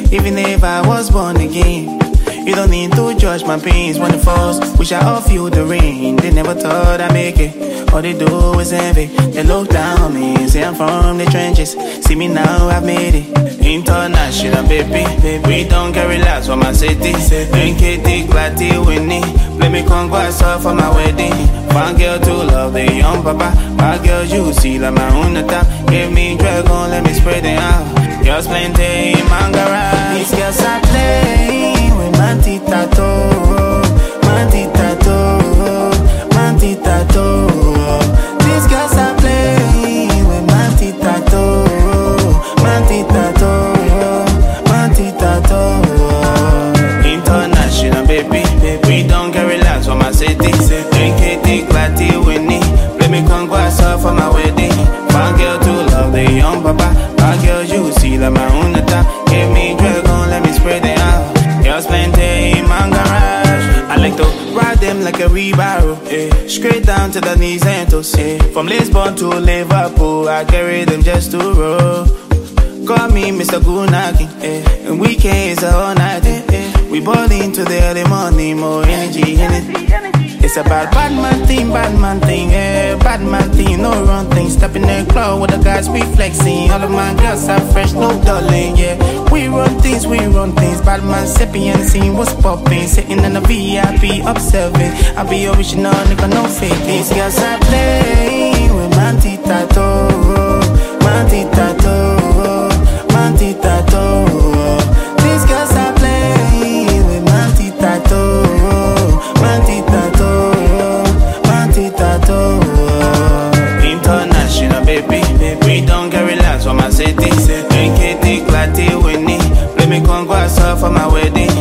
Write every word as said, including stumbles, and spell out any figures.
even if I was born again. You don't need to judge my pains when it falls. Wish I all feel the rain. They never thought I'd make it. All they do is envy. They look down on me, say I'm from the trenches. See me now, I've made it. International, baby, baby. We don't carry last for my city. N K T, Glati, Winnie. Play me Congo, I saw for my wedding. One girl to love the young papa. My girl, you see like my own top. Give me dragon, let me spread it out. Girls plenty in my garage. These girls are playing with my tita toe, my tita toe, my tita toe. These girls are playing with my tita toe, my tita toe, my tita toe. International, baby, we don't carry last for my city. N K T, Glati, Winnie. Play me Congo, I saw for my wedding. One girl to love the young papa. My girl, you see like my own top. Give me dragon, let me spread it out. Girls plenty in my garage. I like to ride them like a wheelbarrow, eh. Straight down to the knees and toes, eh. From Lisbon to Liverpool, I carry them just to roll. Call me Mister Gunaki, eh. And weekends are all night, eh, eh. We ball into the early morning, more energy, energy. It's about bad man thing, bad man thing, yeah. Bad man thing, no wrong thing. Step in the club with the guys, we flexing. All of my girls are fresh, no darling, yeah. We run things, we run things. Bad man sipping and seeing what's popping. Sitting in the V I P, observing. I be original, nigga, no fake. These girls are playing with my tita toe, my tita toe, my tita toe. These girls are playing with my tita toe, my tita toe. International, baby, we don't carry last for my city. N K T, Glati, Winnie. Play me Congo, I saw for my wedding.